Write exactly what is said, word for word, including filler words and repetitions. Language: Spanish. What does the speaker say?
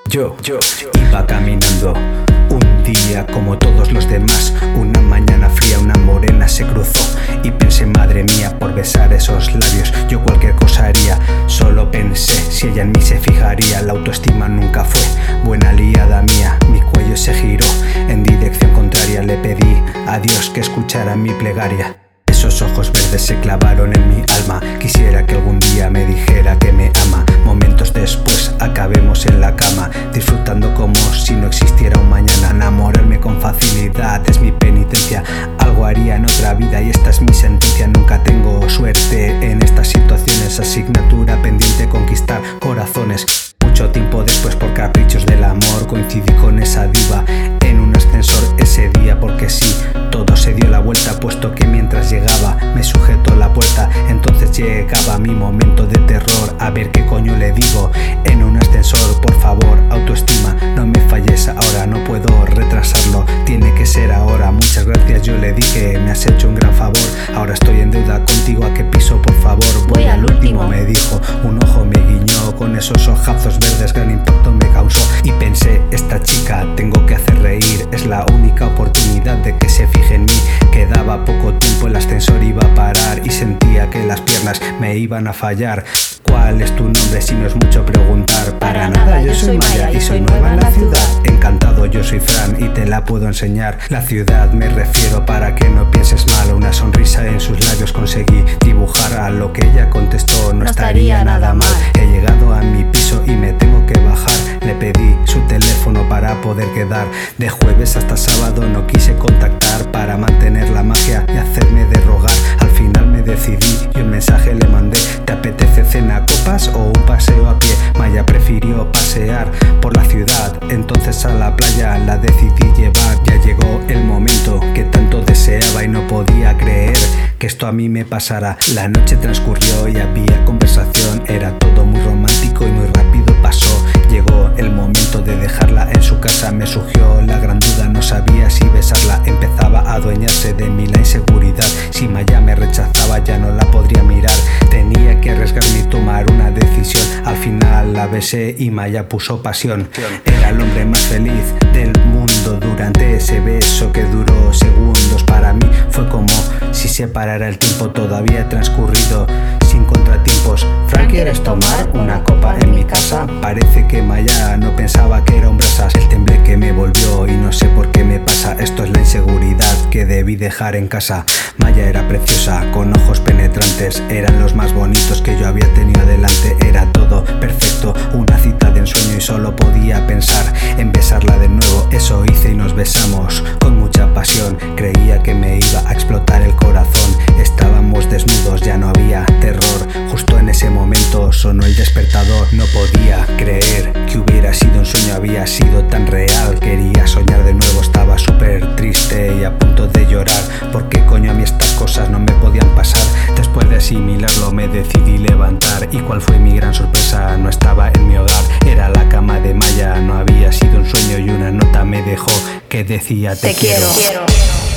Yo, yo, iba caminando un día como todos los demás. Una mañana fría una morena se cruzó y pensé, madre mía, por besar esos labios yo cualquier cosa haría. Solo pensé si ella en mí se fijaría. La autoestima nunca fue buena aliada mía. Mi cuello se giró en dirección contraria. Le pedí a Dios que escuchara mi plegaria. Esos ojos verdes se clavaron en mi alma. Quisiera que algún día me dijera que me ama. Momentos después acabemos en la cama, disfrutando como si no existiera un mañana. Enamorarme con facilidad es mi penitencia. Algo haría en otra vida y esta es mi sentencia. Nunca tengo suerte en estas situaciones. Asignatura pendiente, conquistar corazones. Mucho tiempo después, por caprichos del amor, coincidí con esa diva en un ascensor ese día, porque sí, todo se dio la vuelta, puesto que mientras llegaba me sujetó la puerta. Entonces llegaba mi momento de terror. A ver qué coño le digo en un ascensor. Por favor, autoestima, no me falles ahora, no puedo retrasarlo, tiene que ser ahora. Muchas gracias, yo le dije, me has hecho un gran favor. Ahora estoy en deuda contigo, ¿a qué piso, por favor? Voy al último, me dijo. Un ojo me guiñó con esos ojazos verdes, gran impacto me causó. Y pensé, esta chica tengo que hacer reír, es la única oportunidad de que se fije en mí. Quedaba poco tiempo, el ascensor iba a parar y sentía que las piernas me iban a fallar. ¿Cuál es tu nombre si no es mucho preguntar? Para nada, yo soy Maya y soy nueva en la ciudad. Encantado, yo soy Fran y te la puedo enseñar. La ciudad me refiero, para que no pienses mal. Una sonrisa en sus labios conseguí dibujar. A lo que ella contestó, no, no estaría, estaría nada mal. He llegado a mi piso y me tengo que bajar. Le pedí su teléfono para poder quedar. De jueves hasta sábado no quise contactar, para mantener la magia y hacerme de rogar. Al final me decidí y un mensaje le mandé. ¿Te apetece cena, copas o un paseo a pie? Maya prefirió pasear por la ciudad, entonces a la playa la decidí llevar. Ya llegó el momento que tanto deseaba y no podía creer que esto a mí me pasara. La noche transcurrió y había conversación, era todo muy romántico y muy rápido pasó. Llegó el momento de dejarla en su casa, me surgió la gran duda, no sabía si besarla. Empezaba a adueñarse de mí la inseguridad. Si Maya me rechazaba ya no la podría mirar, tenía que arriesgarme y tomar una decisión. Al final la besé y Maya puso pasión. Era el hombre más feliz del mundo durante ese beso que duró segundos. Para mí fue como si se parara el tiempo, todavía transcurrido sin contratiempos. Fran, ¿quieres tomar una copa en mi casa? Parece que Maya no pensaba que era un brasas. El temblé que me volvió y no sé por qué me pasa. Esto es la inseguridad que debí dejar en casa. Maya era preciosa, con ojos penetrantes, eran los más bonitos que yo había tenido delante. Era todo perfecto, una cita de ensueño y solo podía pensar en besarla de nuevo. Eso hice y nos besamos con mucha pasión. Creía que me iba a explotar el corazón. Estábamos desnudos, ya no había terror. Justo en ese momento sonó el despertador. No podía creer que hubiera sido un sueño, había sido tan real. Quería soñar de nuevo, estaba súper triste y a punto de llorar. ¿Por qué coño a mí estas cosas no me podían pasar? Después de asimilarlo me decidí levantar. ¿Y cuál fue mi gran sorpresa? No estaba en mi hogar, era la cama de Maya. No había sido un sueño y una nota me dejó que decía te, te quiero, quiero.